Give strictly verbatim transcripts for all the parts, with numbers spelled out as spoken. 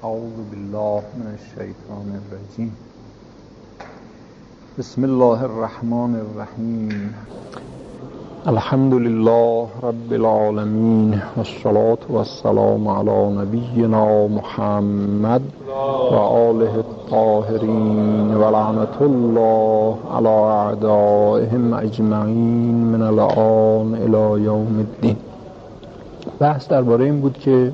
اعوذ بالله من الشیطان الرجیم. بسم الله الرحمن الرحیم. الحمد لله رب العالمین والصلاة والسلام علی نبینا محمد و آله الطاهرین و لعنت الله علی اعدائهم اجمعین من الآن الی یوم الدین. بحث درباره این بود که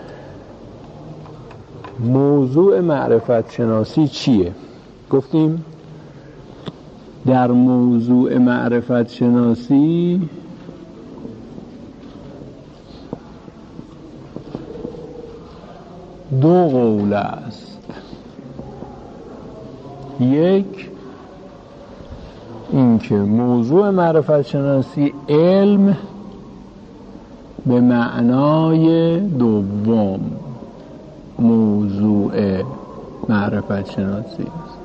موضوع معرفت شناسی چیه؟ گفتیم در موضوع معرفت شناسی دو قول است. یک اینکه موضوع معرفت شناسی علم به معنای دوم موضوع معرفت شناسی است.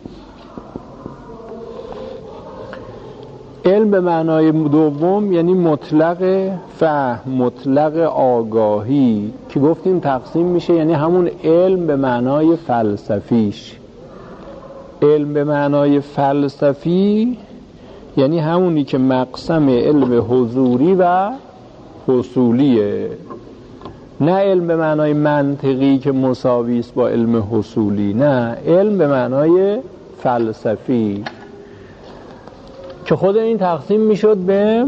علم به معنای دوم یعنی مطلق فهم، مطلق آگاهی که گفتیم تقسیم میشه، یعنی همون علم به معنای فلسفیش. علم به معنای فلسفی یعنی همونی که مقسم علم حضوری و حصولیه، نه علم به معنای منطقی که مساوی است با علم حصولی، نه، علم به معنای فلسفی که خود این تقسیم میشد به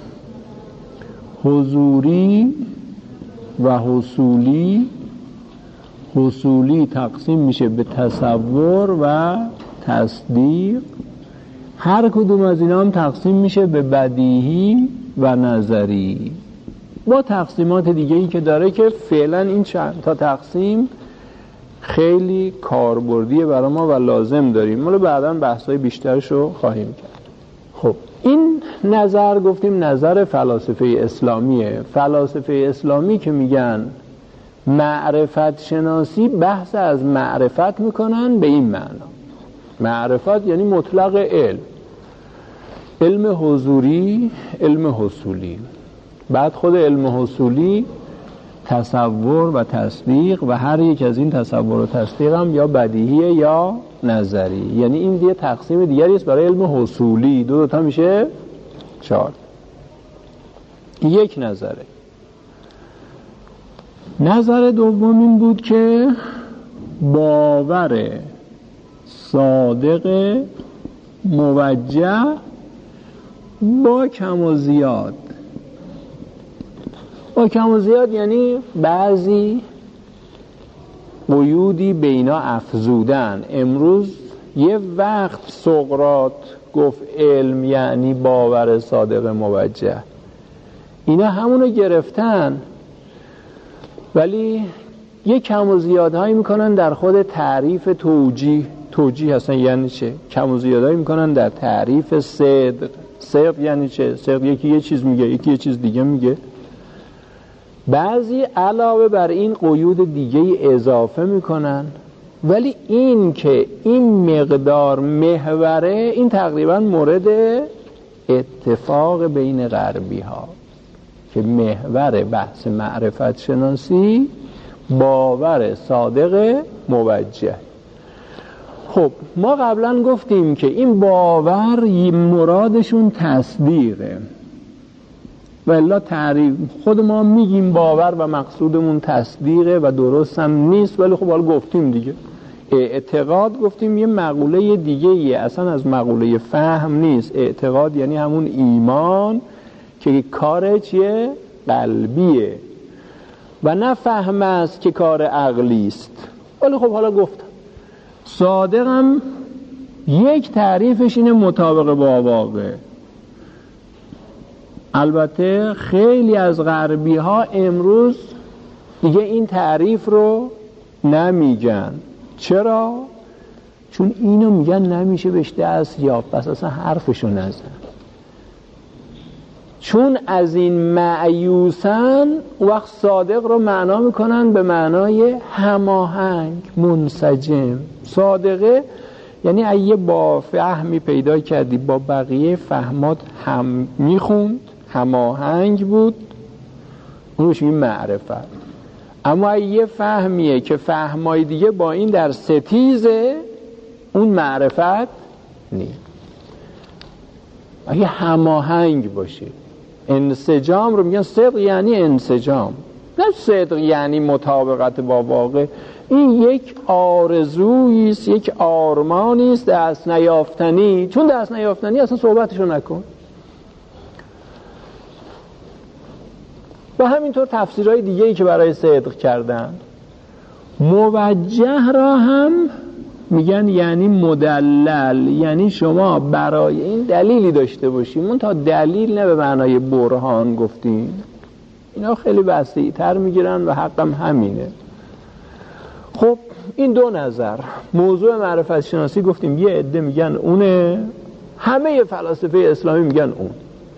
حضوری و حصولی. حصولی تقسیم میشه به تصور و تصدیق. هر کدوم از اینا هم تقسیم میشه به بدیهی و نظری با تقسیمات دیگه‌ای که داره که فعلا این چند تا تقسیم خیلی کاربردیه برای ما و لازم داریم. ما بعداً بحث‌های بیشترش رو خواهیم کرد. خب این نظر گفتیم نظر فلاسفه اسلامیه. فلاسفه اسلامی که میگن معرفت شناسی، بحث از معرفت میکنن به این معنا. معرفت یعنی مطلق علم، علم حضوری، علم حصولی. بعد خود علم حصولی تصور و تصدیق و هر یک از این تصور و تصدیق هم یا بدیهیه یا نظری، یعنی این دیگه تقسیم دیگری است برای علم حصولی. دو دوتا میشه چهار. یک نظره. نظر دوم این بود که باور صادق موجه با کم و زیاد. با کم و زیاد یعنی بعضی قیودی به اینا افزودن. امروز یه وقت سقراط گفت علم یعنی باور صادق موجه، اینا همونو گرفتن ولی یه کم و زیادهایی میکنن در خود تعریف توجیه. توجیه هستن یعنی چه؟ کم و زیادهایی میکنن در تعریف صدق. صدق یعنی چه؟ صدق یکی یه چیز میگه، یکی یه چیز دیگه میگه. بعضی علاوه بر این قیود دیگه اضافه میکنن، ولی این که این مقدار محوره، این تقریبا مورد اتفاق بین غربی ها که محور بحث معرفت شناسی باور صادق موجه. خب ما قبلا گفتیم که این باور مرادشون تصدیقه، والا تعریف خود ما میگیم باور و مقصودمون تصدیقه و درست هم نیست، ولی خب حالا گفتیم دیگه. اعتقاد گفتیم یه مقوله دیگه یه، اصلا از مقوله فهم نیست. اعتقاد یعنی همون ایمان که کار چیه؟ قلبیه و نه فهم است که کار عقلی است. ولی خب حالا گفتم صادق هم یک تعریفش اینه مطابق با واقع. البته خیلی از غربی ها امروز دیگه این تعریف رو نمیگن. چرا؟ چون اینو میگن نمیشه بهش دست یافت، بس اصلا حرفشو نزن. چون از این مایوسن، وقت صادق رو معنا میکنن به معنای هماهنگ، منسجم. صادقه یعنی اگه با فهمی پیدا کردی با بقیه فهمات هم میخوند، هماهنگ بود، اون روش میگیم معرفت. اما یه فهمیه که فهمای دیگه با این در ستیز اون معرفت نیست. اگه هماهنگ باشه، انسجام رو میگن صدق، یعنی انسجام، نه صدق یعنی مطابقت با واقع. این یک آرزویی است، یک آرمانی است دست نیافتنی. چون دست نیافتنی اصلا صحبتشو نکن. و همینطور تفسیرهای دیگه‌ای که برای صدق کردن. موجه را هم میگن یعنی مدلل، یعنی شما برای این دلیلی داشته باشی. من تا دلیل نه به معنای برهان گفتیم، اینا خیلی وسیع تر میگیرن و حقم همینه. خب این دو نظر موضوع معرفت شناسی گفتیم. یه عده میگن اونه، همه فلاسفه اسلامی میگن اون.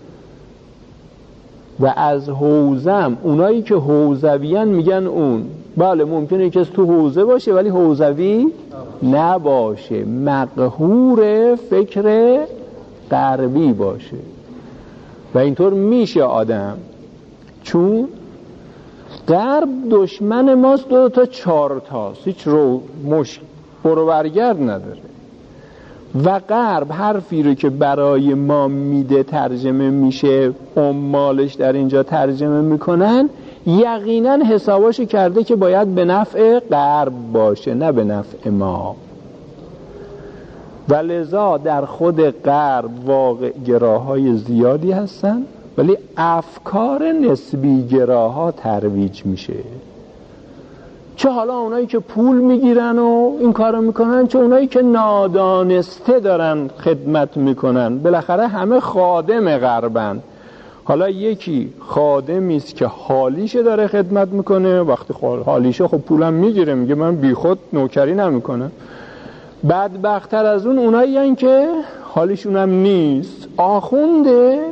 و از حوزم اونایی که حوزویان میگن اون. بله ممکنه کسی تو حوزه باشه ولی حوزوی نباشه، مقهور فکر غربی باشه و اینطور میشه آدم. چون غرب دشمن ماست، دو تا چهار تاست، هیچ رو مش برو برگرد نداره. و غرب حرفی رو که برای ما میده ترجمه میشه، عمالش در اینجا ترجمه میکنن، یقینا حساباشو کرده که باید به نفع غرب باشه نه به نفع ما. و لذا در خود غرب واقع گراهای زیادی هستن ولی افکار نسبی گراها ترویج میشه. چه حالا اونایی که پول میگیرن و این کارو میکنن، چه اونایی که نادانسته دارن خدمت میکنن. بالاخره همه خادم غربن. حالا یکی خادمی است که حالیشه داره خدمت میکنه، وقتی حالیشه خب پولم میگیره، میگه من بیخود نوکری نمیکنم. بدبخت‌تر از اون اونایی هن که حالیشون هم نیست. آخونده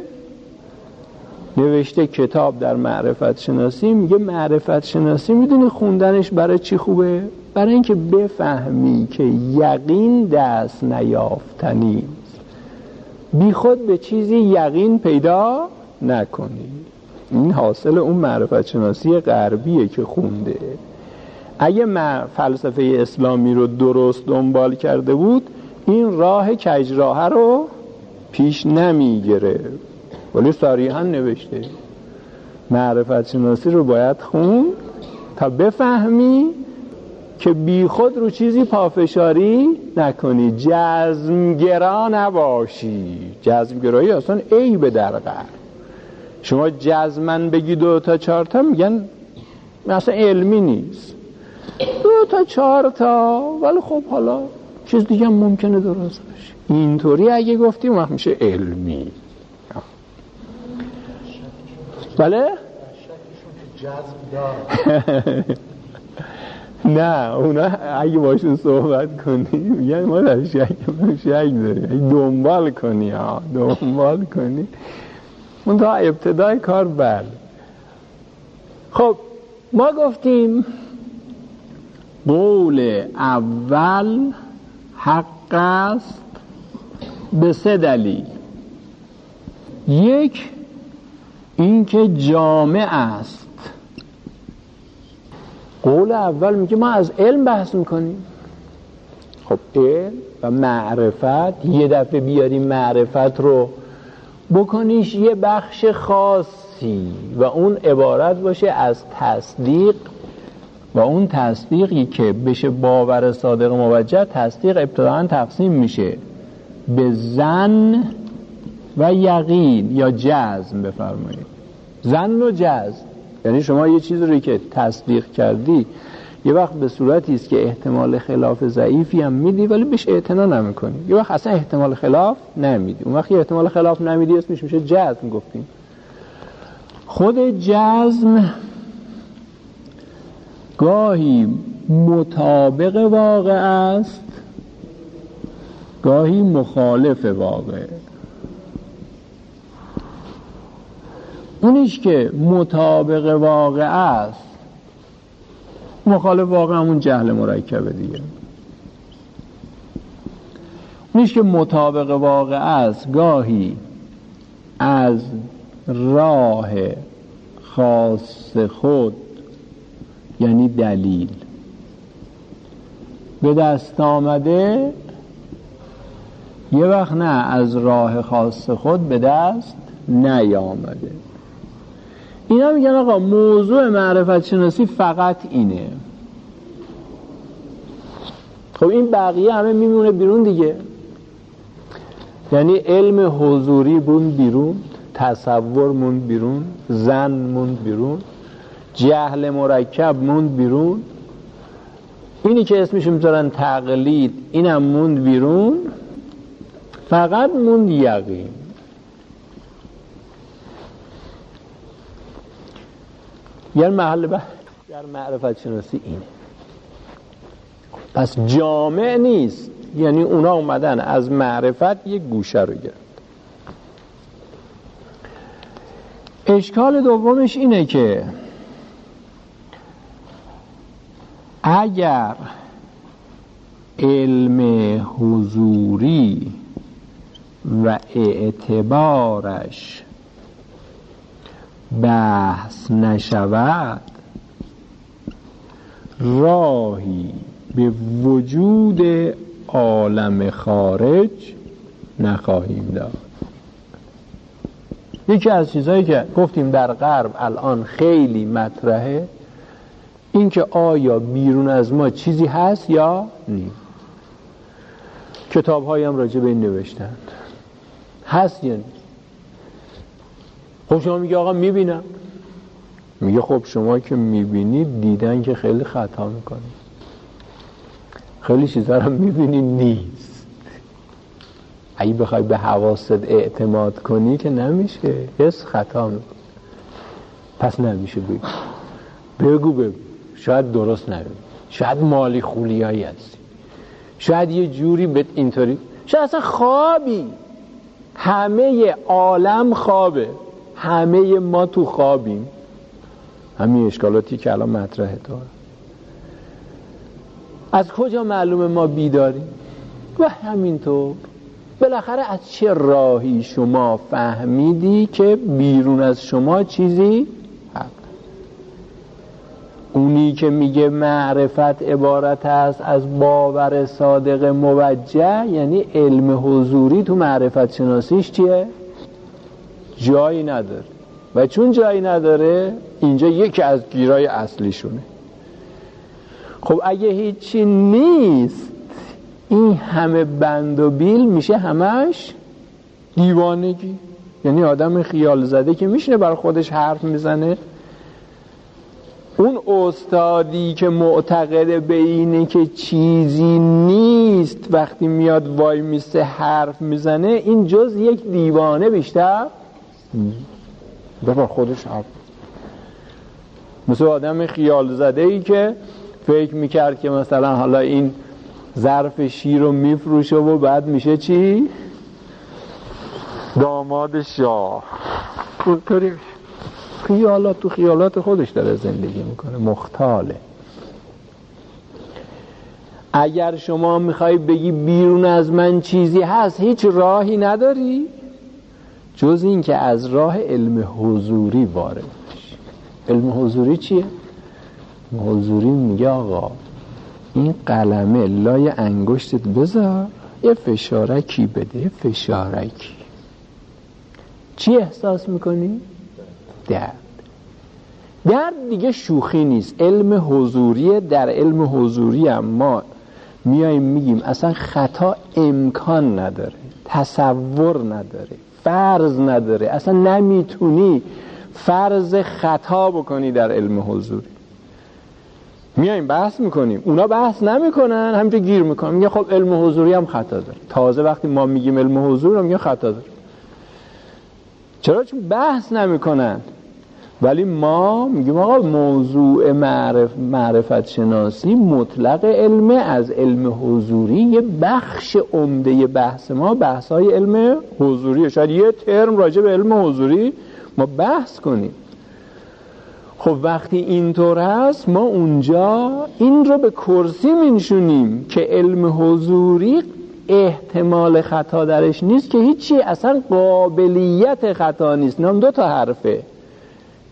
نوشته کتاب در معرفت شناسی، میگه معرفت شناسی میدونی خوندنش برای چی خوبه؟ برای اینکه بفهمی که یقین دست نیافتنی، بی خود به چیزی یقین پیدا نکنی. این حاصل اون معرفت شناسی غربیه که خونده. اگه فلسفه اسلامی رو درست دنبال کرده بود این راه کجراه رو پیش نمیگیره. ولی صریحا نوشته معرفت شناسی رو باید خون تا بفهمی که بی خود رو چیزی پافشاری نکنی، جزمگرا نباشی. جزمگرایی اصلا عیب در غرب. شما جزمن بگی دو تا چهار تا میگن مثلا علمی نیست، دو تا چهار تا، ولی خب حالا چیز دیگه هم ممکنه درست باشه. اینطوری اگه گفتیم وقت میشه علمی. بله؟ نه اونا اگه باشون صحبت کنی میگن ما در شک شک داریم، دنبال کنی ها دنبال کنی اون تا ابتدای کار. بله خب ما گفتیم قول اول حق است به سه دلیل. یک اینکه جامع است. قول اول میگه ما از علم بحث میکنیم. خب علم و معرفت، یه دفعه بیاریم معرفت رو بکنیش یه بخش خاصی و اون عبارت باشه از تصدیق، و اون تصدیقی که بشه باور صادق موجه. تصدیق ابتداً تقسیم میشه به ظن و یقین یا جزم. بفرمایید ظن و جزم یعنی شما یه چیزی رو که تصدیق کردی یه وقت به صورتی است که احتمال خلاف ضعیفی هم میدی ولی بهش اعتنا نمیکنی، یه وقت اصلا احتمال خلاف نمیدی. اون وقت احتمال خلاف نمیدی اسمش میشه جزم. گفتیم خود جزم گاهی مطابق واقع است، گاهی مخالف واقع. اونیش که مطابق واقع است، مخالف واقع همون جهل مرکبه دیگه. اونیش که مطابق واقع است گاهی از راه خاص خود یعنی دلیل. به دست آمده یه وقت نه از راه خاص خود به دست نیامده. اینا میگن آقا موضوع معرفت شناسی فقط اینه. خب این بقیه همه میمونه بیرون دیگه. یعنی علم حضوری موند بیرون، تصور موند بیرون، ظن موند بیرون، جهل مرکب موند بیرون، اینی که اسمش میذارن تقلید اینم موند بیرون، فقط موند یقین. یعنی محل بحث در معرفت شناسی اینه. پس جامع نیست، یعنی اونا اومدن از معرفت یک گوشه رو گرفت. اشکال دومش اینه که اگر علم حضوری و اعتبارش بحث نشود، راهی به وجود عالم خارج نخواهیم داد. یکی از چیزهایی که گفتیم در غرب الان خیلی مطرحه این که آیا بیرون از ما چیزی هست یا نیست. کتاب هایی هم راجع به این نوشتند، هست یا نیست. خب شما میگه آقا میبینم، میگه خب شما که میبینید دیدن که خیلی خطا میکنید، خیلی چیزا رو میبینی نیست. اگه بخوای به حواست اعتماد کنی که نمیشه، حس خطا میکنی. پس نمیشه بگو بگو بگو شاید درست نبینی، شاید مالی خولیایی هستی، شاید یه جوری به اینطوری، شاید اصلا خوابی. همه عالم خوابه، همه ما تو خوابیم. همین اشکالاتی که الان مطرحه تو از کجا معلومه ما بیداریم؟ و همینطور بالاخره از چه راهی شما فهمیدی که بیرون از شما چیزی هست؟ اونی که میگه معرفت عبارت است از باور صادق موجه، یعنی علم حضوری تو معرفت شناسیش چیه؟ جایی نداره. و چون جایی نداره اینجا یکی از گیرای اصلیشونه. خب اگه هیچی نیست، این همه بند و بیل میشه همش دیوانگی. یعنی آدم خیال زده که میشینه بر خودش حرف میزنه. اون استادی که معتقد به اینه که چیزی نیست، وقتی میاد وای میسته حرف میزنه، این جز یک دیوانه بیشتر بر خودش حرف. مثل آدم خیال زده ای که فکر میکرد که مثلا حالا این ظرف شیر رو میفروشه و بعد میشه چی؟ داماد شاه. خیالات تو خیالات خودش داره زندگی میکنه، مختاله. اگر شما میخوای بگی بیرون از من چیزی هست، هیچ راهی نداری جز این که از راه علم حضوری وارد بشی. علم حضوری چیه؟ حضوری میگه آقا این قلمه لای انگشتت بذار، یه فشارکی بده، فشارکی. چی احساس میکنی؟ درد. درد دیگه شوخی نیست. علم حضوریه. در علم حضوری هم ما میایم میگیم اصلا خطا امکان نداره، تصور نداره، فرض نداره، اصلا نمیتونی فرض خطا بکنی در علم حضوری. میایم بحث میکنیم، اونا بحث نمیکنن، همینجا گیر میکنن، میگه خب علم حضوری هم خطا داره. تازه وقتی ما میگیم علم حضوری هم میگه خطا داره. چرا؟ چون بحث نمیکنن. ولی ما میگیم آقا موضوع معرف معرفت شناسی مطلق علمه. از علم حضوری یه بخش عمده بحث ما بحث‌های علم حضوریه. شاید یه ترم راجع به علم حضوری ما بحث کنیم. خب وقتی اینطور هست ما اونجا این رو به کرسی می‌نشونیم که علم حضوری احتمال خطا درش نیست که هیچی، اصلا قابلیت خطا نیست. نام دو تا حرفه.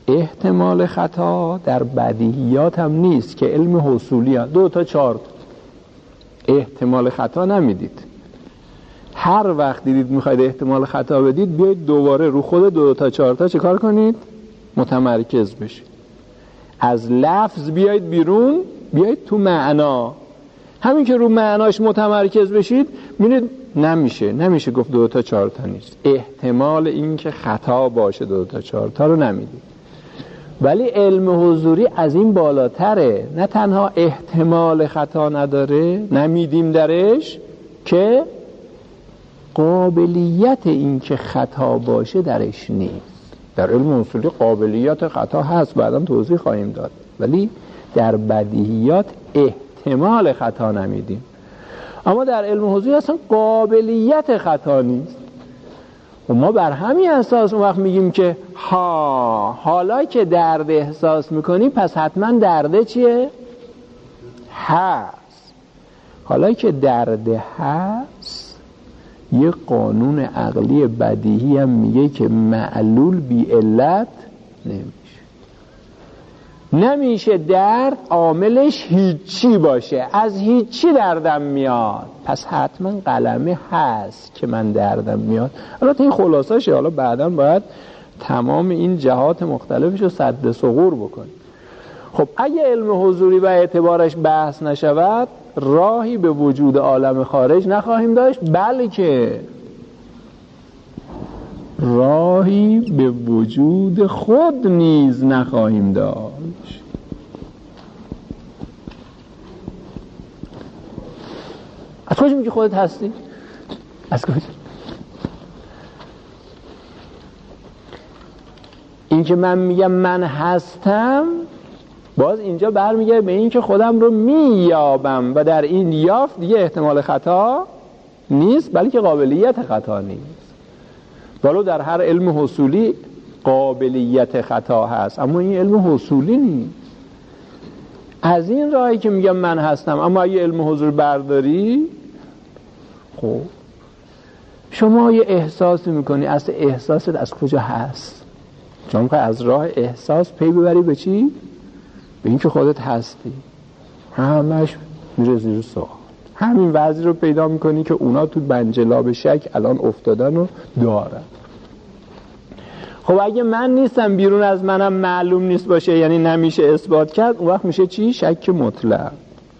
احتمال خطا در بدیهیات هم نیست که علم حصولی هم. دو تا چهار احتمال خطا نمیدید. هر وقت دیدید میخواید احتمال خطا بدید بیایید دوباره رو خود دو تا چهار تا چه کار کنید؟ متمرکز بشید. از لفظ بیایید بیرون، بیایید تو معنا. همین که رو معناش متمرکز بشید میبینید نمیشه نمیشه گفت دو تا چهار تا نیست. احتمال این که خطا باشه دو تا چهار تا رو نمیدید. ولی علم حضوری از این بالاتره. نه تنها احتمال خطا نداره، نمیدیم درش، که قابلیت این که خطا باشه درش نیست. در علم اصولی قابلیت خطا هست، بعداً توضیح خواهیم داد، ولی در بدیهیات احتمال خطا نمیدیم. اما در علم حضوری اصلا قابلیت خطا نیست. و ما بر همین اساس اون وقت میگیم که ها حالا که درد احساس میکنی پس حتما درده چیه؟ هست. حالا که درد هست یه قانون عقلی بدیهی هم میگه که معلول بی علت نمیشه. نمیشه درد عاملش هیچی باشه. از هیچی دردم میاد پس حتما قلمه هست که من دردم میاد. البته این خلاصاشه، حالا بعدا باید تمام این جهات مختلفش رو سد ثغور بکنیم. خب اگه علم حضوری و اعتبارش بحث نشود راهی به وجود عالم خارج نخواهیم داشت، بلکه راهی به وجود خود نیز نخواهیم داشت. از کجا میگی خودت هستی؟ از کجا؟ این که من میگم من هستم باز اینجا برمیگرده به این که خودم رو مییابم و در این یافت دیگه احتمال خطا نیست، بلکه قابلیت خطا نیست. ولو در هر علم حصولی قابلیت خطا هست، اما این علم حصولی نیست. از این راهی که میگم من هستم، اما اگه علم حضور برداری، خب شما یه احساسی میکنی، اصل احساست از کجا هست؟ شما میخوای از راه احساس پی ببری به چی؟ به این که خودت هستی. همش میره زیر سوال. همین وضعی رو پیدا میکنی که اونا تو بنجلاب شک الان افتادن و دارن. خب اگه من نیستم، بیرون از منم معلوم نیست باشه، یعنی نمیشه اثبات کرد، اون وقت میشه چی؟ شک مطلق.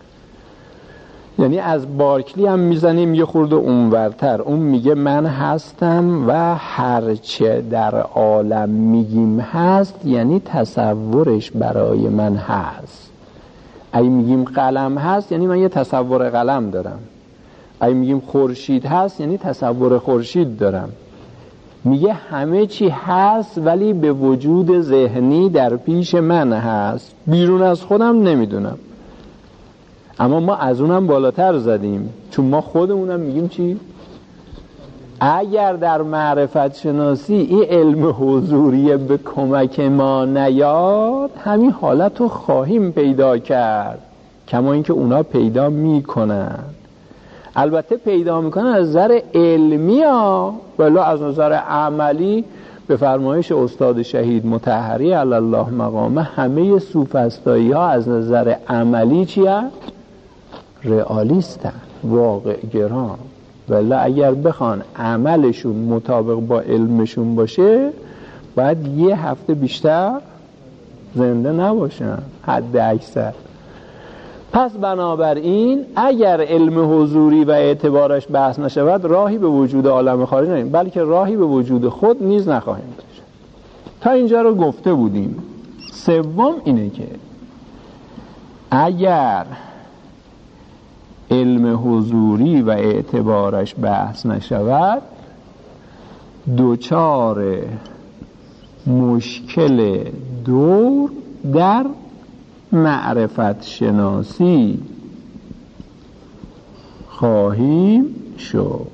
یعنی از بارکلی هم میزنیم یه خورده اونورتر. اون میگه من هستم و هرچه در عالم میگیم هست، یعنی تصورش برای من هست. اگه میگیم قلم هست یعنی من یه تصور قلم دارم. اگه میگیم خورشید هست یعنی تصور خورشید دارم. میگه همه چی هست ولی به وجود ذهنی در پیش من هست، بیرون از خودم نمیدونم. اما ما از اونم بالاتر زدیم، چون ما خودمونم میگیم چی؟ اگر در معرفت شناسی این علم حضوری به کمک ما نیاد، همین حالت رو خواهیم پیدا کرد، کما اینکه اونا پیدا میکنن. البته پیدا میکنن از نظر علمی ها، ولی از نظر عملی به فرمایش استاد شهید مطهری علی الله مقامه همه سوفسطایی ها از نظر عملی چی هست؟ رئالیستن، واقع گران. ولی اگر بخوان عملشون مطابق با علمشون باشه باید یه هفته بیشتر زنده نباشن حد اکثر. پس بنابراین اگر علم حضوری و اعتبارش بحث نشود راهی به وجود عالم خارج نخواهیم، بلکه راهی به وجود خود نیز نخواهیم داشت. تا اینجا رو گفته بودیم. سوم اینه که اگر علم حضوری و اعتبارش بحث نشود دوچار مشکل دور در معرفت شناسی خواهیم شد.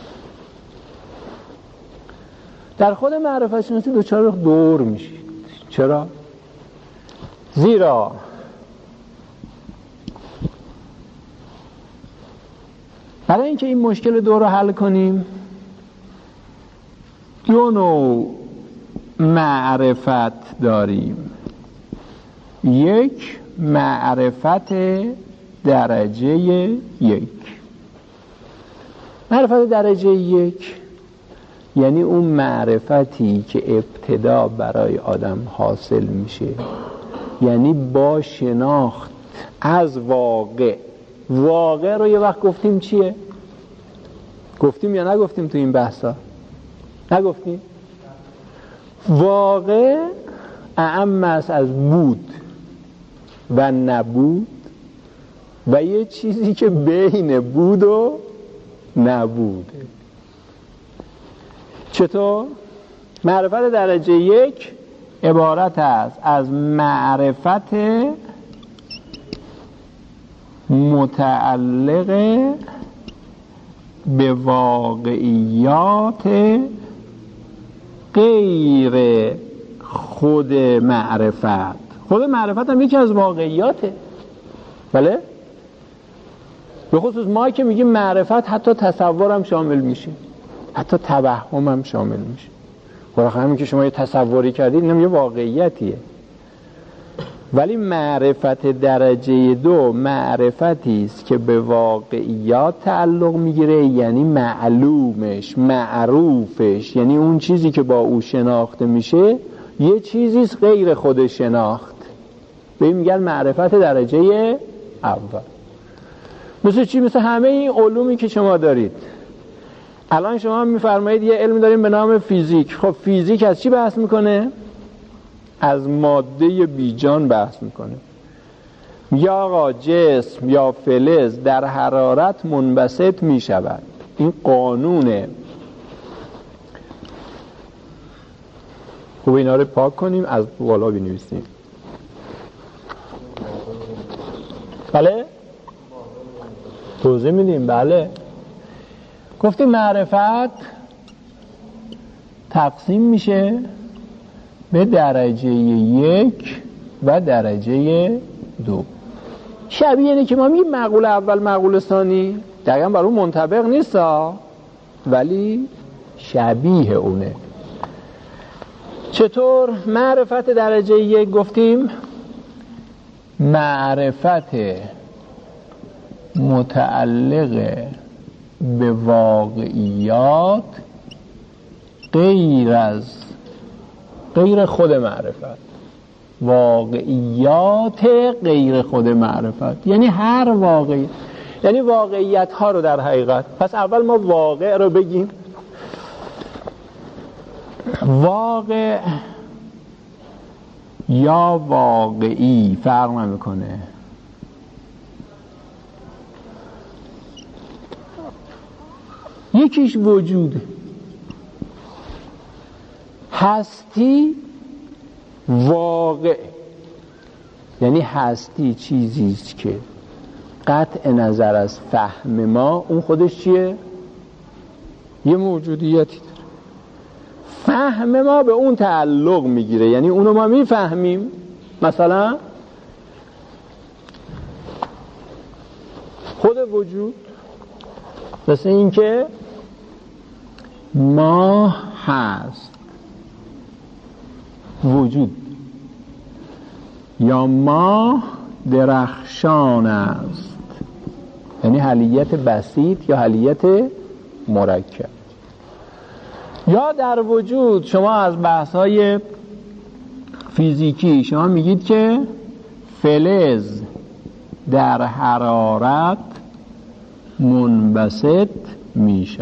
در خود معرفت شناسی دوچار دور میشید. چرا؟ زیرا برای اینکه این مشکل دور رو حل کنیم دو نوع معرفت داریم، یک معرفت درجه یک. معرفت درجه یک یعنی اون معرفتی که ابتدا برای آدم حاصل میشه، یعنی با شناخت از واقع. واقع رو یه وقت گفتیم چیه؟ گفتیم یا نگفتیم تو این بحثا؟ نگفتیم؟ واقع اعم است از بود و نبود و یه چیزی که بین بود و نبوده. چطور؟ معرفت درجه یک عبارت است از معرفت متعلق به واقعیات غیر خود معرفت. خود معرفت هم یکی از واقعیاته، بله؟ به خصوص ما که میگیم معرفت حتی تصور هم شامل میشه، حتی توهم هم شامل میشه. برای همین که شما یه تصوری کردید اینم یه واقعیتیه. ولی معرفت درجه دو معرفتی است که به واقعیات تعلق میگیره، یعنی معلومش، معروفش، یعنی اون چیزی که با او شناخته میشه یه چیزیست غیر خود شناخت. به این میگن معرفت درجه اول. مثل چی؟ مثل همه این علومی که شما دارید. الان شما میفرمایید یه علم داریم به نام فیزیک. خب فیزیک از چی بحث میکنه؟ از ماده بیجان بحث میکنه. یا آقا جسم یا فلز در حرارت منبسط میشود. این قانونه. خب اینا رو پاک کنیم، از بالا بنویسیم. بله؟ توضیح میدیم. بله. گفتیم معرفت تقسیم میشه به درجه یک و درجه دو. شبیه اینه که ما میگیم معقول اول معقول ثانی، دقیقا بر اون منطبق نیست ها، ولی شبیه اونه. چطور؟ معرفت درجه یک گفتیم معرفت متعلق به واقعیات غیر از غیر خود معرفت. واقعیات غیر خود معرفت یعنی هر واقعی، یعنی واقعیت ها رو در حقیقت. پس اول ما واقع رو بگیم. واقع یا واقعی فرق نمیکنه. یکیش وجوده. هستی واقع یعنی هستی چیزیست که قطع نظر از فهم ما اون خودش چیه؟ یه موجودیتی داره. فهم ما به اون تعلق میگیره، یعنی اونو ما میفهمیم. مثلا خود وجود مثل این که ماه هست، وجود، یا ماه درخشان است، یعنی حلیت بسیط یا حلیت مرکب. یا در وجود شما از بحث‌های فیزیکی شما میگید که فلز در حرارت منبسط میشه.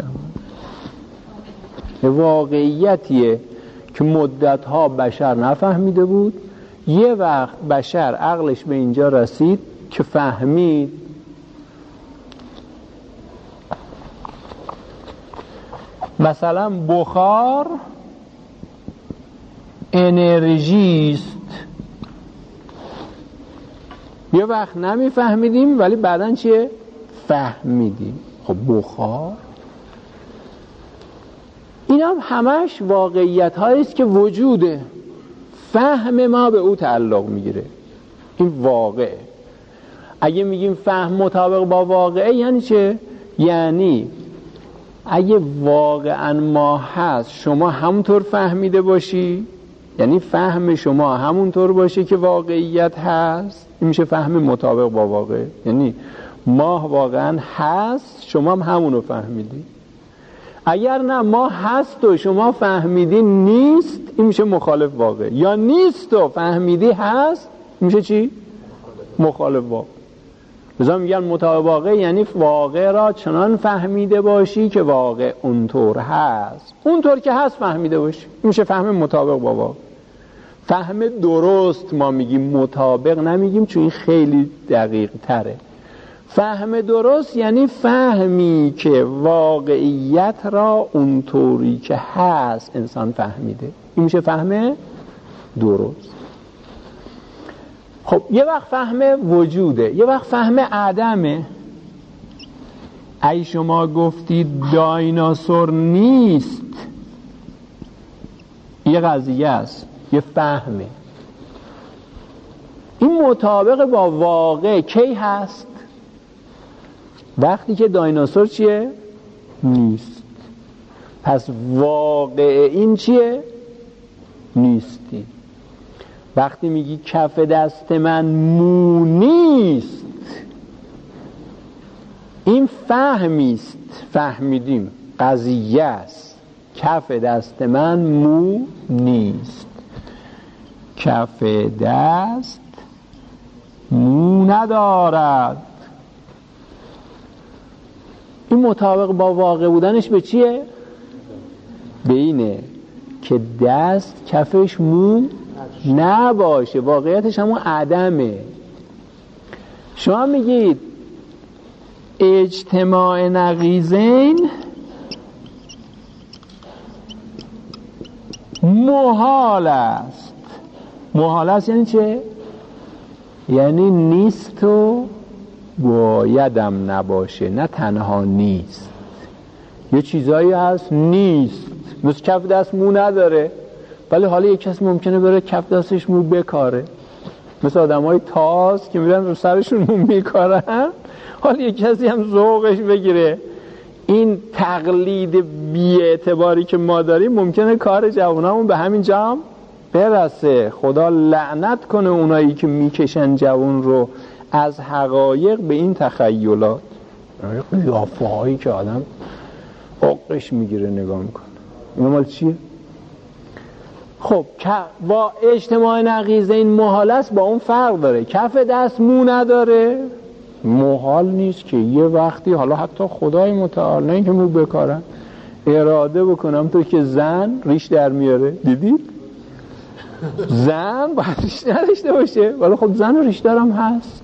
واقعیتیه که مدتها بشر نفهمیده بود، یه وقت بشر عقلش به اینجا رسید که فهمید. مثلا بخار انرژی است. یه وقت نمیفهمیدیم ولی بعدن چیه؟ فهمیدیم. خب بخار اینا همش واقعیت هایی است که وجوده، فهم ما به او تعلق میگیره. این واقعه. اگه میگیم فهم مطابق با واقعه یعنی چه؟ یعنی اگه واقعا ما هست شما همونطور فهمیده باشی یعنی فهم شما همونطور باشه که واقعیت هست، این میشه فهم مطابق با واقع. یعنی ماه واقعا هست، شما هم همونو فهمیدی. اگر نه ما هست و شما فهمیدی نیست، این میشه مخالف واقع. یا نیست و فهمیدی هست، میشه چی؟ مخالف واقع. بذار میگن مطابق واقع یعنی واقع را چنان فهمیده باشی که واقع اونطور هست، اونطور که هست فهمیده باشی، این میشه فهم مطابق با واقع. فهم درست ما میگیم، مطابق نمیگیم چون این خیلی دقیق تره. فهم درست یعنی فهمی که واقعیت را اونطوری که هست انسان فهمیده، این میشه فهم درست. خب یه وقت فهم وجوده، یه وقت فهم عدمه. ای شما گفتید دایناسور نیست، یه قضیه است، یه فهمه. این مطابق با واقع کی هست؟ وقتی که دایناسور چیه؟ نیست. پس واقع این چیه؟ نیستی. وقتی میگی کف دست من مو نیست، این فهمیست، فهمیدیم، قضیه است. کف دست من مو نیست، کف دست مو ندارد. این مطابق با واقع بودنش به چیه؟ به اینه که دست کفش مو نباشه، واقعیتش همون عدمه. شما میگید اجتماع نقیضین محال است. محال است یعنی چه؟ یعنی نیست و بایدم نباشه، نه تنها نیست. یه چیزایی هست نیست، مثل کف دست مو نداره، ولی حالا یک کسی ممکنه بره کف دستش مو بکاره، مثل آدم های تاز که میرن رو سرشون مو میکارن، حالا یک کسی هم ذوقش بگیره. این تقلید بی اعتباری که ما داریم ممکنه کار جوانامون به همین جام برسه. خدا لعنت کنه اونایی که میکشن جوان رو از حقایق به این تخیلات، قیافه هایی که آدم عقش میگیره نگاه میکنه. این مال چیه؟ خب با اجتماع نقیضه این محال است، با اون فرق داره. کف دست مو نداره محال نیست که یه وقتی، حالا حتی خدای متعال، نه اینکه مو بکارن، اراده بکنم تو که زن ریش در میاره. دیدید؟ زن باید ریش نداشته باشه، ولی خب زن ریش درم هست.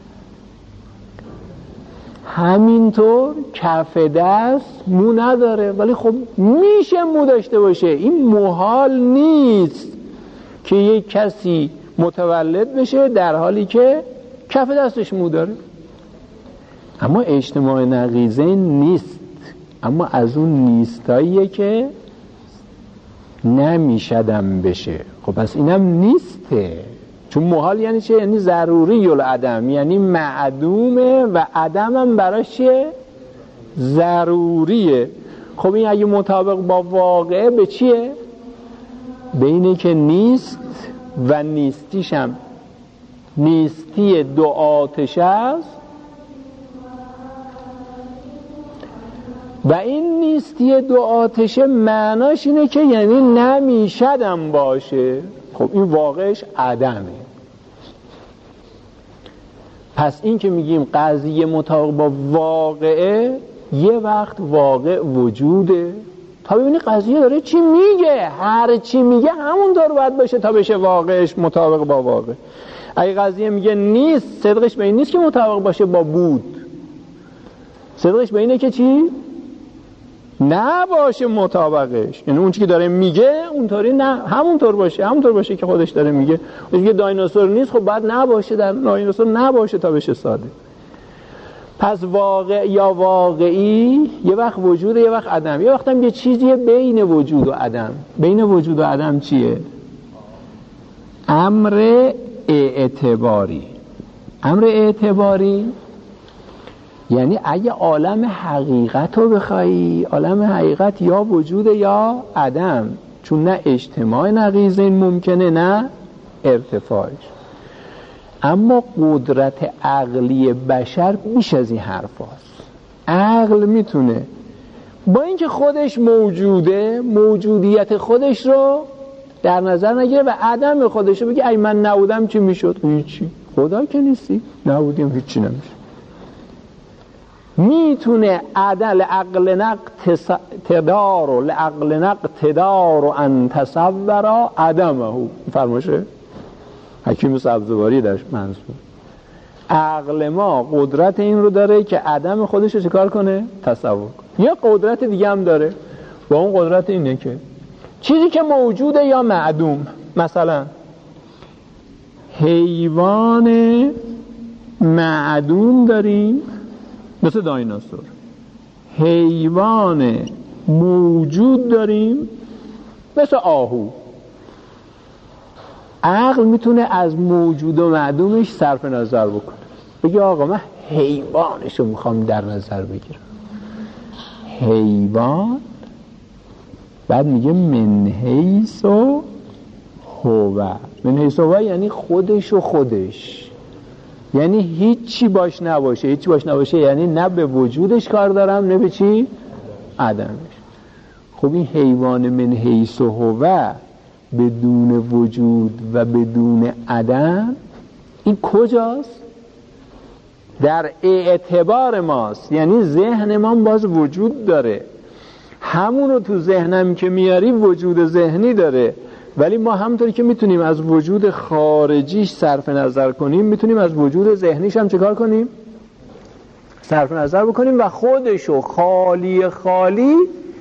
همینطور کف دست مو نداره، ولی خب میشه مو داشته باشه. این محال نیست که یک کسی متولد بشه در حالی که کف دستش مو داره. اما اجتماع نقیضه نیست، اما از اون نیستاییه که نمیشدم بشه. خب پس اینم نیسته، چون محال یعنی چه؟ یعنی ضروری العدم، یعنی معدومه و عدم هم براش چیه؟ ضروریه. خب این اگه مطابق با واقعه به چیه؟ به اینه که نیست و نیستیش هم نیستی دو آتش است، و این نیستی دو آتشه معناش اینه که یعنی نمیشدم باشه. خب این واقعش عدمه. پس این که میگیم قضیه مطابق با واقعه، یه وقت واقع وجوده. تا ببینی قضیه داره چی میگه، هر چی میگه همون طور باید باشه تا بشه واقعش مطابق با واقع. اگه قضیه میگه نیست، صدقش به این نیست که مطابق باشه با بود، صدقش به اینه که چی؟ نباشه مطابقش. یعنی اون چی که داره میگه اونطوری نه، همونطور باشه، همونطور باشه که خودش داره میگه. اون که دایناسور نیست، خب بعد نباشه، در دایناسور نباشه تا بشه ساده. پس واقع یا واقعی یه وقت وجوده، یه وقت عدم. یه وقت هم یه چیزیه بین وجود و عدم. بین وجود و عدم چیه؟ امر اعتباری. امر اعتباری یعنی اگه عالم حقیقت رو بخوایی، عالم حقیقت یا وجود یا عدم. چون نه اجتماع نقیض این ممکنه نه ارتفاعش. اما قدرت عقلی بشر بیش از این حرف هست. عقل میتونه با اینکه خودش موجوده موجودیت خودش رو در نظر نگیره و عدم خودش رو بگه ای من نبودم چی میشد؟ هیچی. خدا که نیستی، نبودیم هیچی نمیشه. میتونه عدل عقل نقتدار و لعقل نقتدار و ان تصورا عدمه فرماشه حکیم سبزواری درش منصور. عقل ما قدرت این رو داره که عدم خودش رو چکار کنه؟ تصور کنه. یا قدرت دیگه هم داره، با اون قدرت اینه که چیزی که موجوده یا معدوم، مثلا حیوان معدوم داریم مثل دایناسور، حیوان موجود داریم مثل آهو. عقل میتونه از موجود و معدومش صرف نظر بکنه، بگه آقا من حیوانشو میخوام در نظر بگیرم. حیوان بعد میگه من حیث و هو. من حیث و هو یعنی خودش و خودش، یعنی هیچی باش نباشه. هیچی باش نباشه یعنی نه به وجودش کار دارم نه به چی؟ عدمش. خب این حیوان من حیث و هو بدون وجود و بدون عدم این کجاست؟ در اعتبار ماست، یعنی ذهن ما باز وجود داره، همون رو تو ذهنم که میاری وجود ذهنی داره، ولی ما همونطوری که میتونیم از وجود خارجیش صرف نظر کنیم میتونیم از وجود ذهنیش هم چکار کنیم؟ صرف نظر بکنیم و خودشو خالی خالی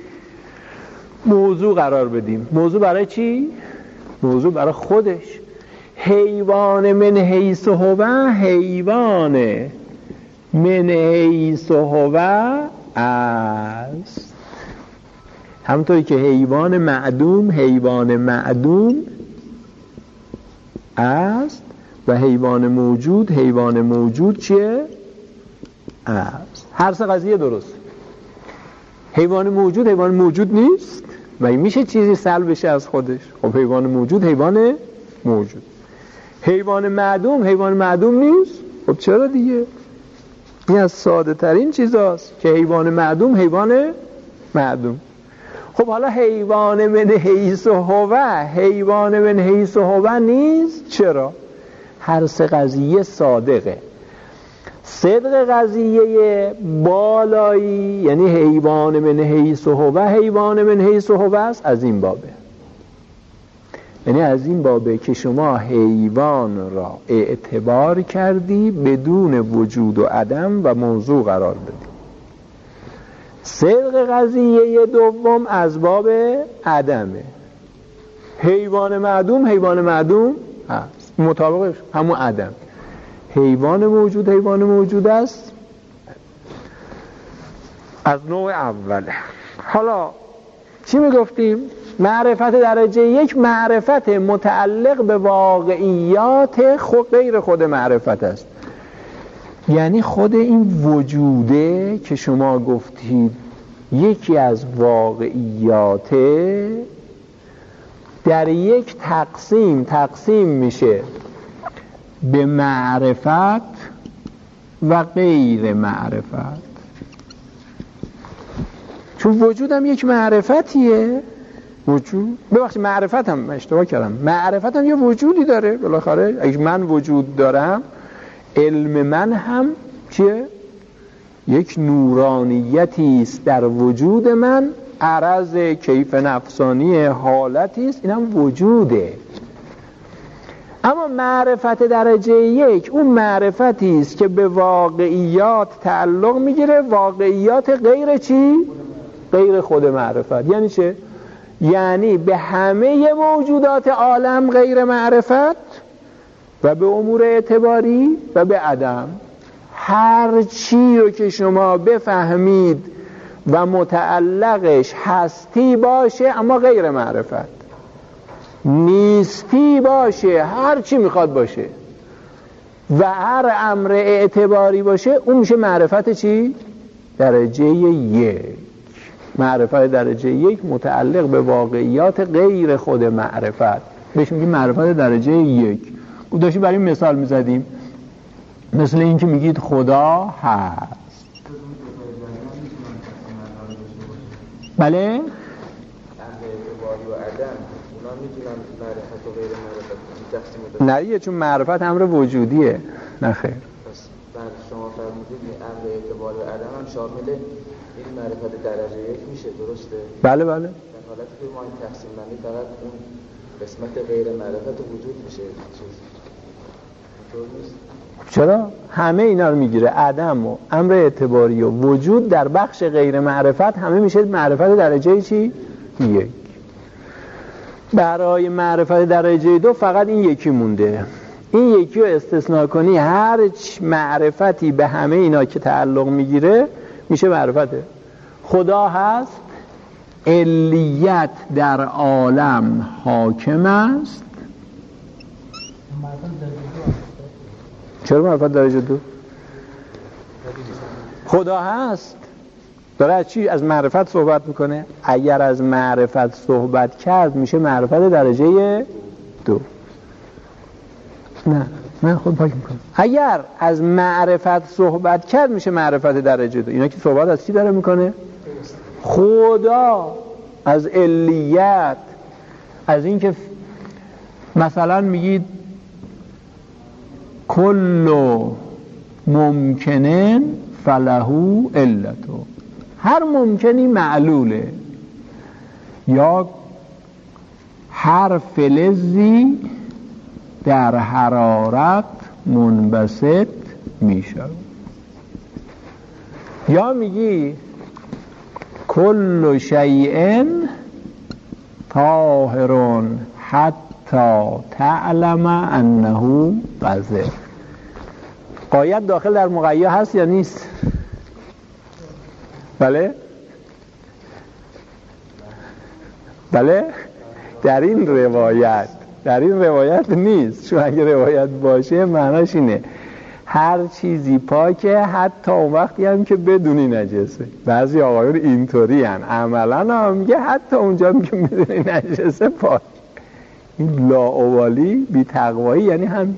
موضوع قرار بدیم. موضوع برای چی؟ موضوع برای خودش. حیوان من حیث هو حیوان من حیث هو است. همونطوری که حیوان معدوم حیوان معدوم است و حیوان موجود حیوان موجود چیه؟ است. هر سه قضیه درست. حیوان موجود حیوان موجود نیست و میشه چیزی سلب بشه از خودش. خب حیوان موجود حیوان موجود. حیوان معدوم حیوان معدوم نیست. خب چرا دیگه؟ این از ساده ترین چیزاست که حیوان معدوم حیوان معدوم. خب حالا حیوان من حیث و هو حیوان من حیث و هو نیست. چرا؟ هر سه قضیه صادقه. صدق قضیه بالایی یعنی حیوان من حیث و هو حیوان من حیث و هو است، از این بابه. یعنی از این بابه که شما حیوان را اعتبار کردی بدون وجود و عدم و موضوع قرار دادی. صدق قضیه دوم از باب عدمه. حیوان معدوم حیوان معدوم هست، مطابقش همون عدم. حیوان موجود حیوان موجود است از نوع اوله. حالا چی میگفتیم؟ معرفت درجه یک معرفت متعلق به واقعیات خود غیر خود معرفت است. یعنی خود این وجوده که شما گفتید یکی از واقعیاته در یک تقسیم تقسیم میشه به معرفت و غیر معرفت. چون وجودم یک معرفتیه. وجود ببخشید معرفت هم اشتباه کردم. معرفت هم یه وجودی داره بالاخره. اگه من وجود دارم علم من هم چیه؟ یک نورانیتی است در وجود من، عرض کیف نفسانی حالتی است، این هم وجوده. اما معرفت درجه یک اون معرفتی است که به واقعیات تعلق میگیره، واقعیات غیر چی؟ غیر خود معرفت. یعنی چه؟ یعنی به همه موجودات عالم غیر معرفت و به امور اعتباری و به عدم. هر چی رو که شما بفهمید و متعلقش هستی باشه اما غیر معرفت، نیستی باشه، هر چی میخواد باشه و هر امر اعتباری باشه، اون میشه معرفت چی؟ درجه یک. معرفت درجه یک متعلق به واقعیات غیر خود معرفت، بهش میگیم معرفت درجه یک. او داشتی برای مثال میزدیم، مثل این که میگید خدا هست. بله؟ نه چون معرفت امر وجودیه. نه خیر. بعد شما فرمودید امر اعتبار و عدم هم شامل این معرفت درجه یک میشه، درسته؟ بله بله. در حالتی که ما این تقسیم بندی فقط اون قسمت غیر معرفت وجود میشه، چیز اینطور نیست؟ چرا؟ همه اینا رو میگیره، عدم و امر اعتباری و وجود در بخش غیر معرفت همه میشه معرفت درجه چی؟ یک. برای معرفت درجه دو فقط این یکی مونده. این یکی رو استثناء کنی هر معرفتی به همه اینا که تعلق میگیره میشه معرفته. خدا هست، علیت در عالم حاکم است. چرا معرفت درجه دو؟ خدا هست داره از چی؟ از معرفت صحبت میکنه. اگر از معرفت صحبت کرد میشه معرفت درجه دو. نه من خود پاک میکنم. اگر از معرفت صحبت کرد میشه معرفت درجه دو. اینا که صحبت از چی داره میکنه؟ خدا، از علیت، از این که مثلا میگید کل ممکنن فلهو علتو، هر ممکنی معلوله، یا هر فلزی در حرارت منبسط میشه، یا میگی کل شیء طاهر حتی تعلم انه قذر. قایت داخل در مقید هست یا نیست؟ بله؟ بله؟ در این روایت در این روایت نیست، چون اگه روایت باشه معناش اینه هر چیزی پاکه حتی اون وقتی هم که بدونی نجسه. بعضی آقایون اینطوری هن عملا هم میگه حتی اونجا هم که بدونی نجسه پاک. این لاابالی بی تقوایی یعنی هم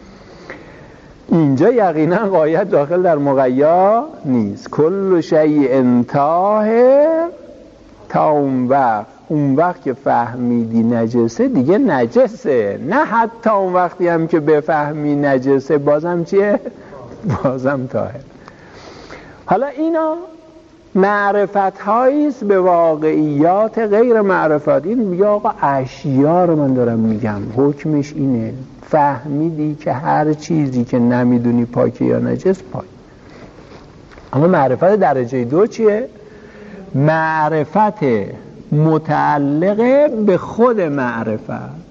اینجا یقینا قایت داخل در مقیا نیست. کل شیء طاهر، تا اون وقت اون وقت که فهمیدی نجسه دیگه نجسه، نه حتی اون وقتی هم که بفهمی نجسه بازم چیه؟ بازم طاهر. حالا اینا معرفت هاییست به واقعیات غیر معرفت. این میگه آقا اشیا رو من دارم میگم، حکمش اینه، فهمیدی که هر چیزی که نمیدونی پاکه یا نجس پاک. اما معرفت درجه دو چیه؟ معرفت متعلقه به خود معرفت.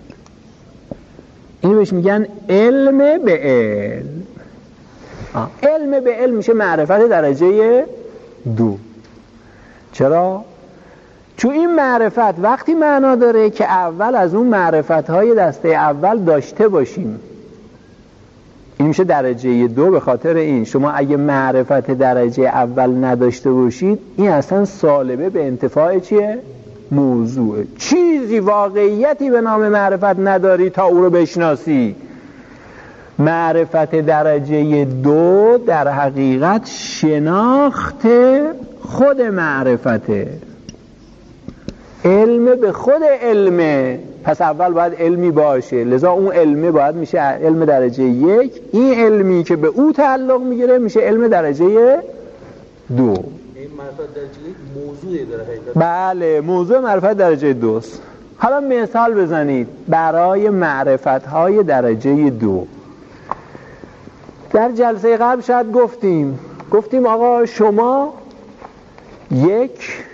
اینو بهش میگن علم به علم. آه. علم به علم میشه معرفت درجه دو. چرا؟ چون این معرفت وقتی معنا داره که اول از اون معرفت های دسته اول داشته باشیم، این میشه درجه دو. به خاطر این شما اگه معرفت درجه اول نداشته باشید این اصلا سالبه به انتفاع چیه؟ موضوعه. چیزی واقعیتی به نام معرفت نداری تا او رو بشناسی. معرفت درجه دو در حقیقت شناخت خود معرفته، علم به خود علمه. پس اول باید علمی باشه، لذا اون علمه باید میشه علم درجه یک. این علمی که به او تعلق میگیره میشه علم درجه دو. این معرفت درجه یک موضوعی داره حقیقت. بله، موضوع معرفت درجه دوست. حالا مثال بزنید برای معرفت های درجه دو. در جلسه قبل شاید گفتیم گفتیم آقا شما یک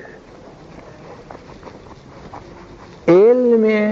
علم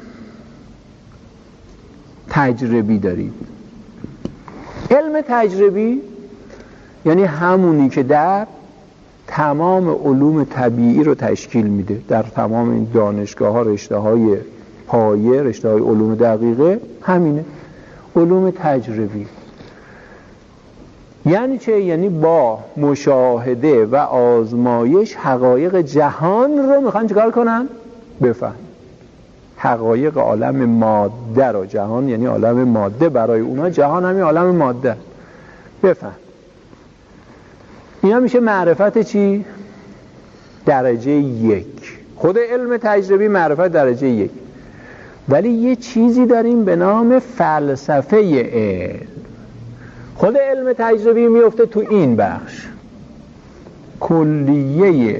تجربی دارید. علم تجربی یعنی همونی که در تمام علوم طبیعی رو تشکیل میده، در تمام این دانشگاه ها، رشته های پایه، رشته های علوم دقیقه، همینه علوم تجربی. یعنی چه؟ یعنی با مشاهده و آزمایش حقایق جهان رو میخوان چیکار کنن؟ بفهم. حقایق عالم ماده رو، جهان یعنی عالم ماده، برای اونا جهان همین عالم ماده، بفهم. اینا میشه معرفت چی؟ درجه یک. خود علم تجربی معرفت درجه یک. ولی یه چیزی داریم به نام فلسفه علم. خود علم تجربی میفته تو این بخش، کلیه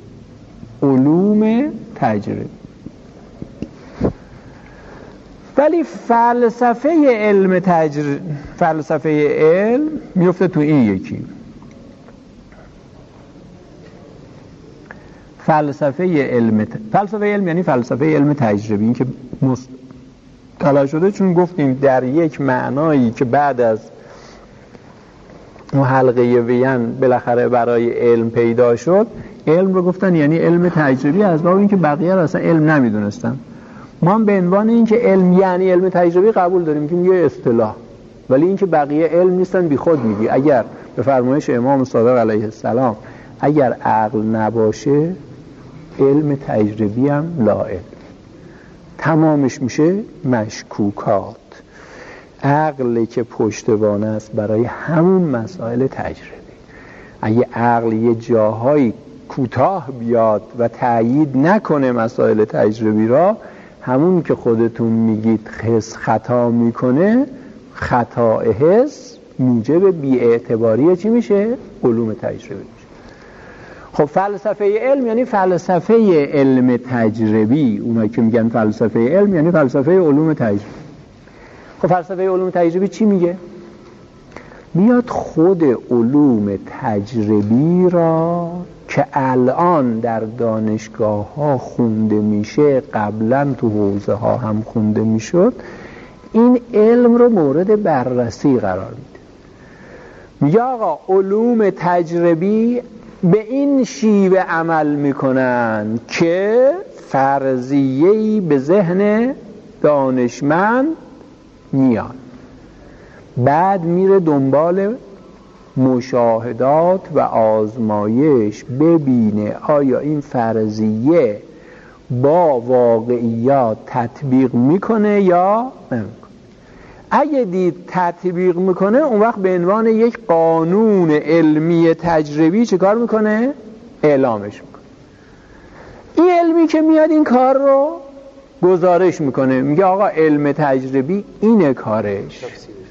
علوم تجربی. ولی فلسفه علم تجربی، فلسفه علم میفته تو این یکی، فلسفه علم. فلسفه علم یعنی فلسفه علم تجربی. این که مصطلح شده چون گفتیم در یک معنایی که بعد از اون حلقه وین بالاخره برای علم پیدا شد، علم رو گفتن یعنی علم تجربی، از باب اینکه بقیه رو اصلا علم نمیدونستن. ما هم به عنوان اینکه علم یعنی علم تجربی قبول داریم که یه اصطلاح، ولی اینکه بقیه علم نیستن بی خود میگی. اگر به فرمایش امام صادق علیه السلام اگر عقل نباشه، علم تجربی هم لا علم، تمامش میشه مشکوکات. عقلی که پشتوانه است برای همون مسائل تجربی. اگه عقل یه جاهایی کوتاه بیاد و تأیید نکنه مسائل تجربی را، همون که خودتون میگید حس خطا میکنه، خطا حس موجب بی‌اعتباری چی میشه؟ علوم تجربی میشه. خب فلسفه علم یعنی فلسفه علم تجربی. اونایی که میگن فلسفه علم یعنی فلسفه علوم تجربی. خب فلسفه علوم تجربی چی میگه؟ میاد خود علوم تجربی را که الان در دانشگاه ها خونده میشه، قبلا تو حوزه ها هم خونده میشد، این علم رو مورد بررسی قرار میده. میگه آقا علوم تجربی به این شیوه عمل میکنن که فرضیه‌ای به ذهن دانشمند میاد، بعد میره دنبال مشاهدات و آزمایش ببینه آیا این فرضیه با واقعیات تطبیق میکنه یا نمیکنه. اگه دید تطبیق میکنه، اون وقت به عنوان یک قانون علمی تجربی چه کار میکنه؟ اعلامش میکنه. این علمی که میاد این کار رو گزارش میکنه، میگه آقا علم تجربی اینه کارش،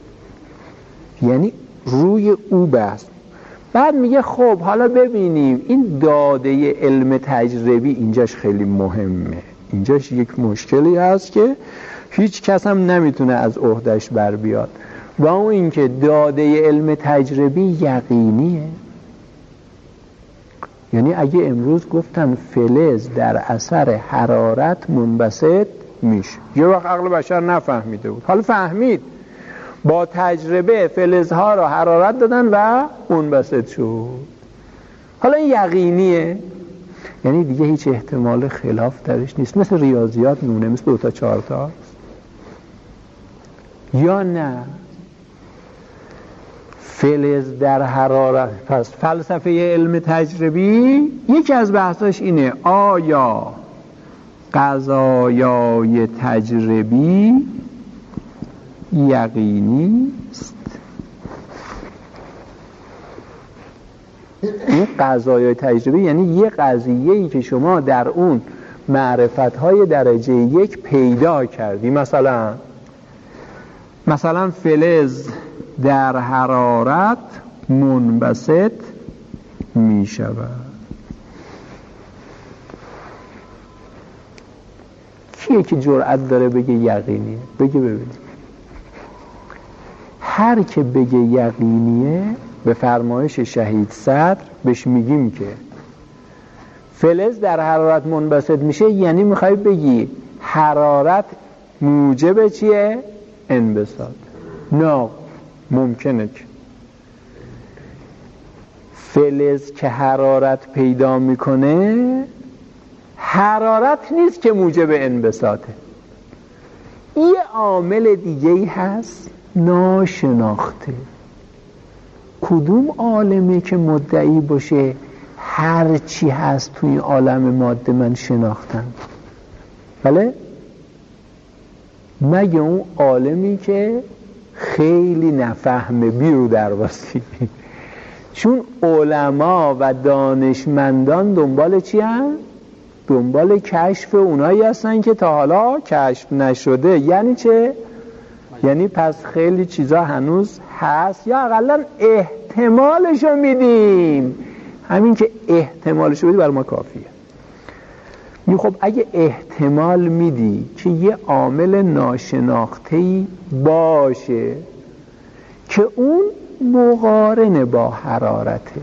یعنی روی او بحث. بعد میگه خب حالا ببینیم این داده علم تجربی اینجاش خیلی مهمه، اینجاش یک مشکلی هست که هیچ کس هم نمیتونه از عهدهش بر بیاد، و اون اینکه داده علم تجربی یقینیه. یعنی اگه امروز گفتن فلز در اثر حرارت منبسط میشه، یه وقت عقل بشر نفهمیده بود، حالا فهمید، با تجربه فلزها را حرارت دادن و منبسط شد. حالا این یقینیه، یعنی دیگه هیچ احتمال خلاف درش نیست، مثل ریاضیات نونه، مثل دو تا چهار تا، یا نه فلز در حرارت. پس فلسفه علم تجربی یکی از بحثاش اینه آیا قضایای تجربی یقینی است؟ این قضایای تجربی یعنی یه قضیه‌ای که شما در اون معرفت‌های درجه یک پیدا کردی، مثلا مثلا فلز در حرارت منبسط می شود. کیه که جرأت داره بگه یقینیه؟ بگه ببینیم. هر که بگه یقینیه به فرمایش شهید صدر بهش میگیم که فلز در حرارت منبسط میشه، یعنی میخوای بگی حرارت موجب چیه؟ انبساط. نه ممکنه که فلز که حرارت پیدا میکنه حرارت نیست که موجب انبساطه، یه عامل دیگه ای هست ناشناخته. کدوم عالمی که مدعی باشه هر چی هست توی عالم ماده من شناختم؟ بله؟ مگه اون عالمی که خیلی نفهمه بیرو درواسی. چون علما و دانشمندان دنبال چی هستن؟ دنبال کشف اونایی هستن که تا حالا کشف نشده. یعنی چه؟ یعنی پس خیلی چیزا هنوز هست یا اقلا احتمالشو میدیم. همین که احتمالشو بدی برای ما کافیه. می خب اگه احتمال میدی که یه عامل ناشناخته‌ای باشه که اون مقارن با حرارته،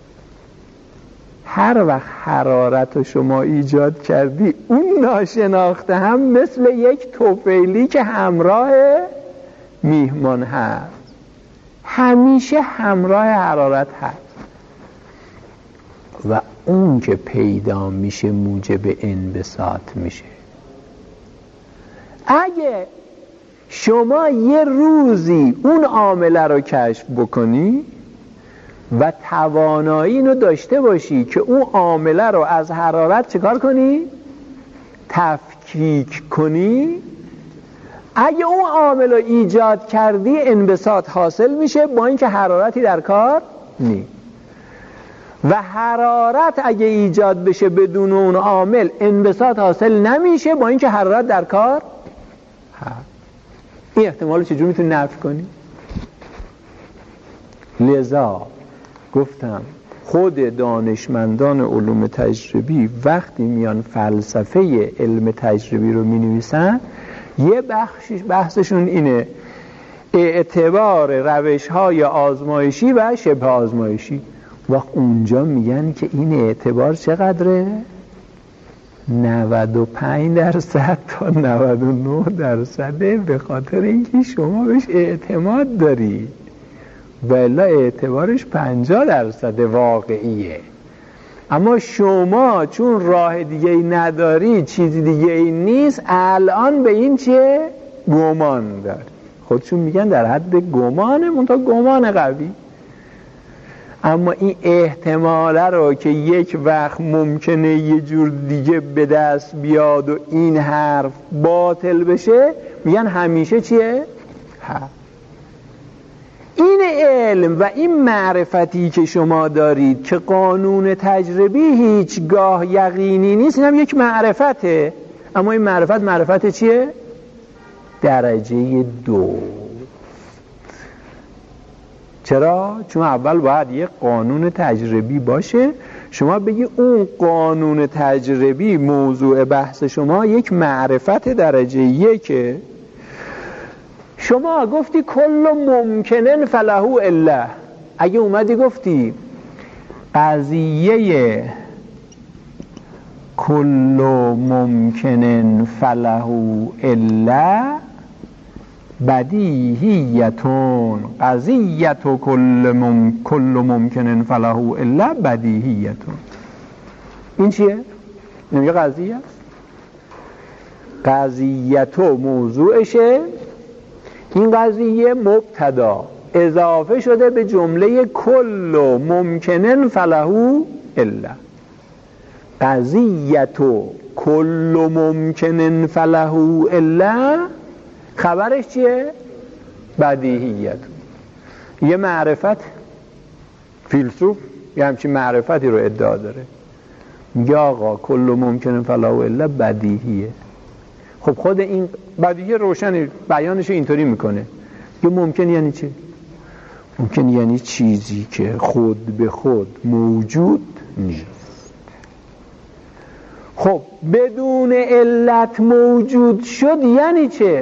هر وقت حرارت رو شما ایجاد کردی اون ناشناخته هم مثل یک طفیلی که همراه میهمان هست همیشه همراه حرارت هست و اون که پیدا میشه موجب انبساط میشه. اگه شما یه روزی اون عامله رو کشف بکنی و توانایی اینو داشته باشی که اون عامله رو از حرارت چکار کنی؟ تفکیک کنی، اگه اون عامل رو ایجاد کردی انبساط حاصل میشه با اینکه حرارتی در کار نیست. و حرارت اگه ایجاد بشه بدون اون عامل انبساط حاصل نمیشه با اینکه حرارت در کار هست. این احتمال چجور میتونی نفی کنی؟ لذا گفتم خود دانشمندان علوم تجربی وقتی میان فلسفه علم تجربی رو می نویسن یه بخشش بحثشون اینه اعتبار روش های آزمایشی و شبه آزمایشی. و اونجا میگن که این اعتبار چقدره؟ نود و پنج درصد تا نود و نه درصده، به خاطر اینکه شما بهش اعتماد داری و الا اعتبارش پنجاه درصد واقعیه. اما شما چون راه دیگه ای نداری، چیزی دیگه ای نیست، الان به این چیه؟ گمان داری. خودشون میگن در حد گمانه، منتها گمان قوی. اما این احتماله رو که یک وقت ممکنه یه جور دیگه به دست بیاد و این حرف باطل بشه، میگن همیشه چیه؟ ها. این علم و این معرفتی که شما دارید که قانون تجربی هیچگاه یقینی نیست، این هم یک معرفته. اما این معرفت معرفت چیه؟ درجه دو. چرا؟ چون اول باید یک قانون تجربی باشه، شما بگی اون قانون تجربی موضوع بحث شما یک معرفت درجه یکه. شما گفتی کل ممکنن فله الا، اگه اومدی گفتی قضیه کل ممکنن فله الا بدیهیتون، قضیت کل, مم... کل ممکنن فله الا بدیهیتون. این چیه؟ نمیگه قضیه است؟ قضیتو موضوعشه، این قضیه مبتدا اضافه شده به جمله کل ممکنن فله الا. قضیتو کل ممکنن فله الا خبرش چیه؟ بدیهیت. یه معرفت، فیلسوف یه همچین معرفتی رو ادعا داره، میگه آقا کل ممکنن فله الا بدیهیه. خب خود این بدیهی روشن بیانش اینطوری میکنه که ممکن یعنی چی؟ ممکن یعنی چیزی که خود به خود موجود نیست. خب بدون علت موجود شد یعنی چه؟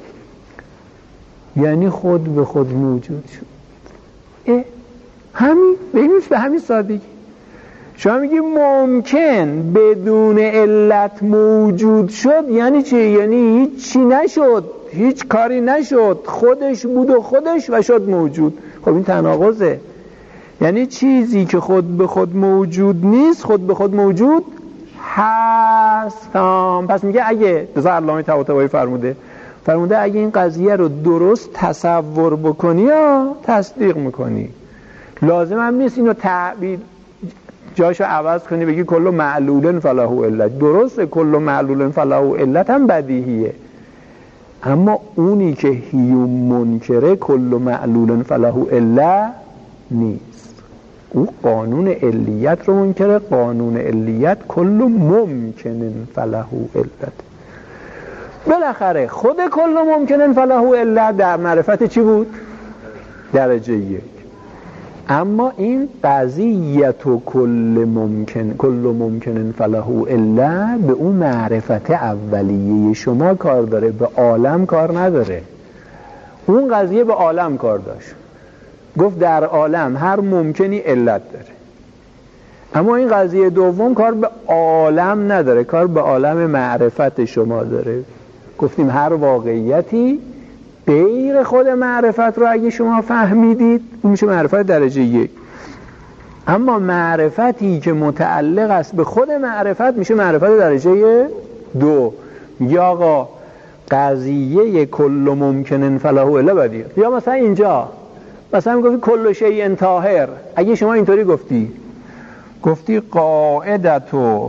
یعنی خود به خود موجود شد. اه همین ببینید به همین سادگی شما میگی ممکن بدون علت موجود شد یعنی چی؟ یعنی هیچ چی نشد، هیچ کاری نشد، خودش بود و خودش و شد موجود. خب این تناقضه. یعنی چیزی که خود به خود موجود نیست خود به خود موجود هست. پس میگه اگه رضا علامه طباطبایی فرموده فرموده اگه این قضیه رو درست تصور بکنی یا تصدیق میکنی. لازم هم نیست اینو تعبیر جاشو عوض کنی بگی کل معلول فله علت. درسته کل معلول فله علت هم بدیهیه، اما اونی که هیون منکره کل معلول فله علت نیست. او قانون علیت رو منکره. قانون علیت کل ممکن فله علت. بالاخره خود کل ممکن فله علت در معرفت چی بود؟ درجه یک. اما این قضیت و کل ممکن کل ممکن فله علت به اون معرفت اولیه شما کار داره، به عالم کار نداره. اون قضیه به عالم کار داشت، گفت در عالم هر ممکنی علت داره. اما این قضیه دوم کار به عالم نداره، کار به عالم معرفت شما داره. گفتیم هر واقعیتی غیر خود معرفت رو اگه شما فهمیدید اون میشه معرفت درجه یک. اما معرفتی که متعلق است به خود معرفت میشه معرفت درجه دو. یا آقا قضیه کل ممکن فله علت بدیه. یا مثلا اینجا مثلا گفتی کل شیء طاهر، اگه شما اینطوری گفتی گفتی قاعدتو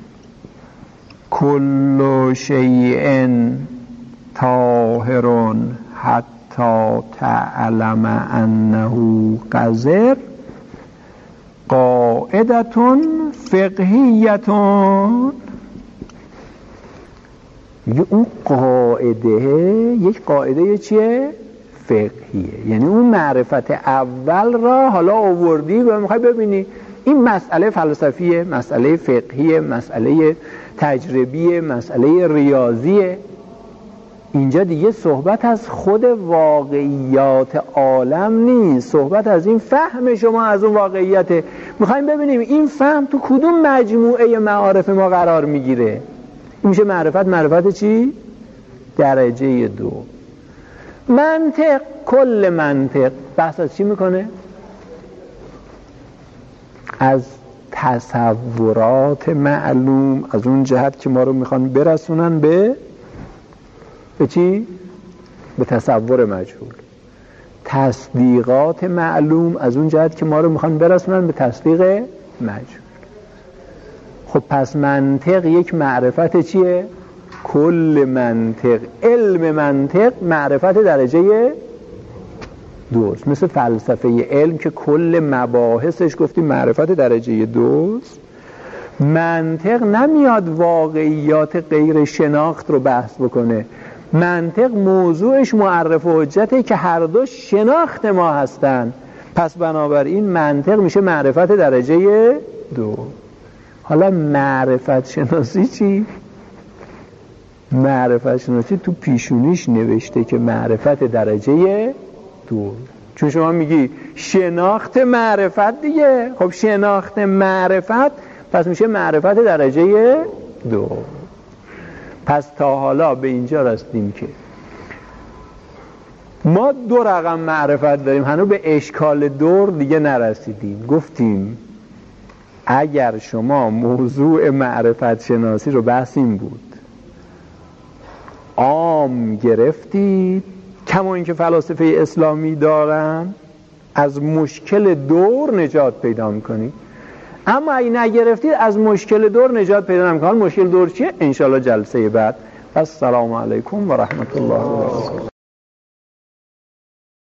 کل شیء طاهرون حتی تعلم انه قذر قاعدتون فقهیتون. اون قاعده یک قاعده چیه؟ فقهیه. یعنی اون معرفت اول را حالا آوردی و میخوای ببینی این مسئله فلسفیه، مسئله فقهیه، مسئله تجربیه، مسئله ریاضیه. اینجا دیگه صحبت از خود واقعیات عالم نیست، صحبت از این فهم شما از اون واقعیته. میخوایم ببینیم این فهم تو کدوم مجموعه معارف ما قرار میگیره. این میشه معرفت. معرفت چی؟ درجه دو. منطق، کل منطق بحث از چی میکنه؟ از تصورات معلوم، از اون جهت که ما رو میخوان برسونن به به چی؟ به تصور مجهول. تصدیقات معلوم، از اون جهت که ما رو میخوان برسونن به تصدیق مجهول. خب پس منطق یک معرفت چیه؟ کل منطق. علم منطق معرفت درجه دوست. مثل فلسفه علم که کل مباحثش گفتیم معرفت درجه دوست. منطق نمیاد واقعیات غیر شناخت رو بحث بکنه. منطق موضوعش معرف و حجته که هر دو شناخت ما هستن. پس بنابراین منطق میشه معرفت درجه دو. حالا معرفت شناسی چی؟ معرفت شناسی تو پیشونیش نوشته که معرفت درجه دو. چون شما میگی شناخت معرفت دیگه، خب شناخت معرفت پس میشه معرفت درجه دو. پس تا حالا به اینجا رسیدیم که ما دو رقم معرفت داریم، هنوز به اشکال دور دیگه نرسیدیم. گفتیم اگر شما موضوع معرفت شناسی رو بحث این بود عام گرفتید، کما اینکه فلاسفه اسلامی دارن، از مشکل دور نجات پیدا میکنید. اما اگه نگرفتید از مشکل دور نجات پیدا نمیکنید. مشکل دور چیه؟ انشالله جلسه بعد. السلام علیکم و رحمت الله و برکاته.